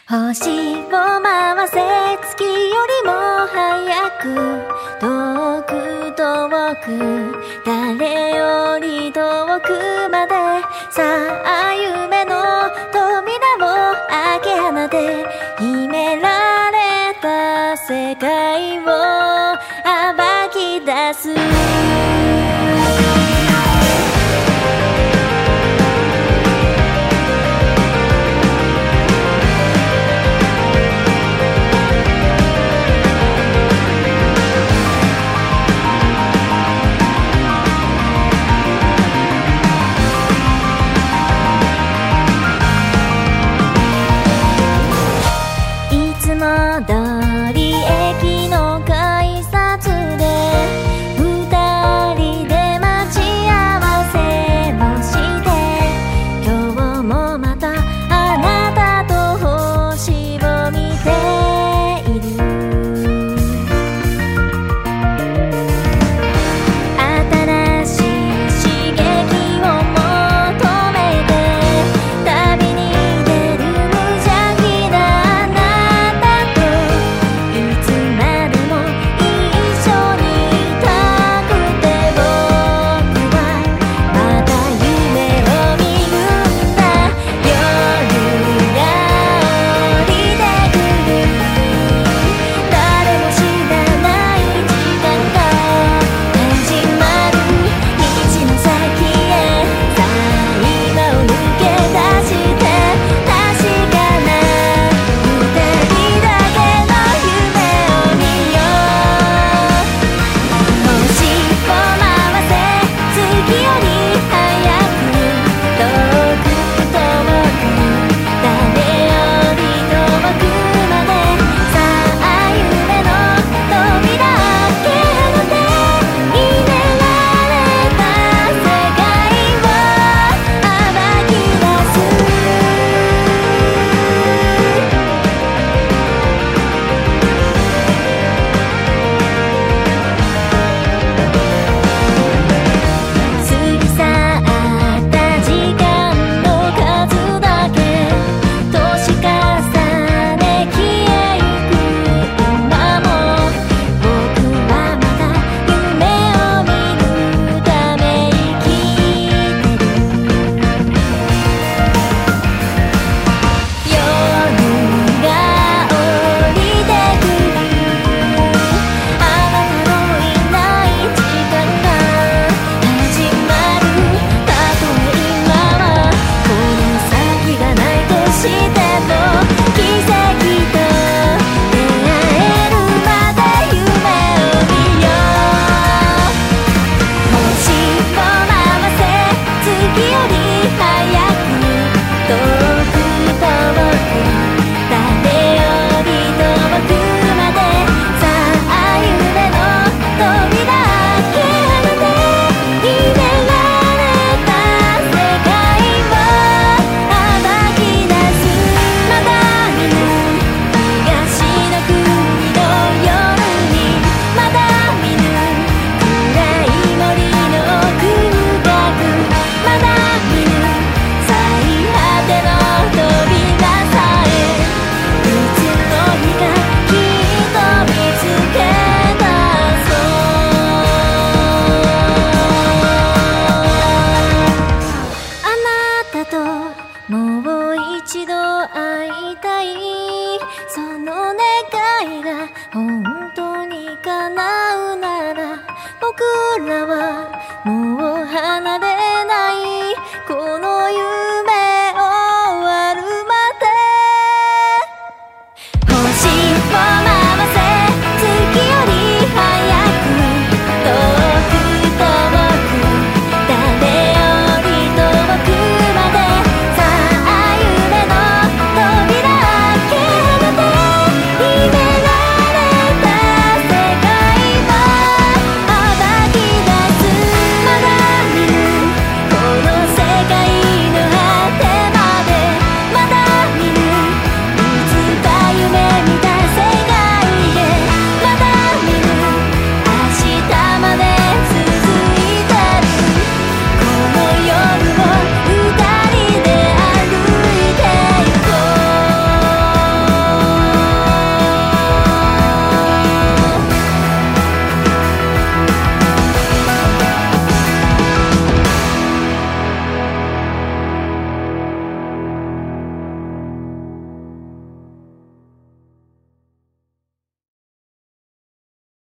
星を回せ月よりも早く遠く遠く誰より遠くまでさあ夢の扉を開け放て秘められた世界を暴き出す通り駅の改札で二人で待ち合わせをして今日もまたあなたと星を見ている新しい刺激を求めて旅に出る無邪気なあなたいつまでも一緒にいたくて僕はまた夢を見るんだ夜が降りてくる誰も知らない時間が始まる道の先へさあ今を抜け出して確かな二人だけの夢を見よう星を回せ月より早く遠く遠く誰より遠くまでさあ夢の扉開け放て秘められた世界を暴き出す過ぎ去った時間の数だけ年重ね消えゆく今も僕はまだ夢を見るため生きてる夜が降りてくるあなたのいない時間が始まるたとえ今はこの先がないとしても奇跡と出会えるまで夢を見よう星を回せ月より早く遠く遠く誰より遠くまでさあ夢の扉開け放て秘められた世界を暴き出すまだ見ぬ東の国の夜にまだ見ぬ暗い森の奥深くまだ見ぬ最果ての扉さえいつの日かきっと見つけ出そうあなたともう一度会いたい